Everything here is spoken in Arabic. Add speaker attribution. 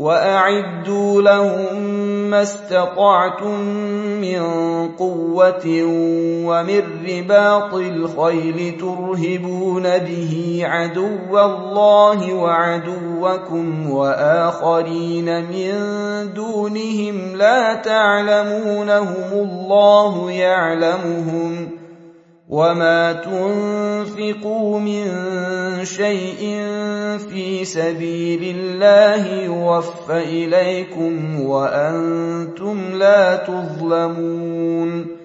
Speaker 1: وأعدوا لهم ما استطعتم من قوة ومن رباط الخيل ترهبون به عدو الله وعدوكم وآخرين من دونهم لا تعلمونهم الله يعلمهم وما تنفقوا من شيء في سبيل الله يوفى إليكم وأنتم لا تظلمون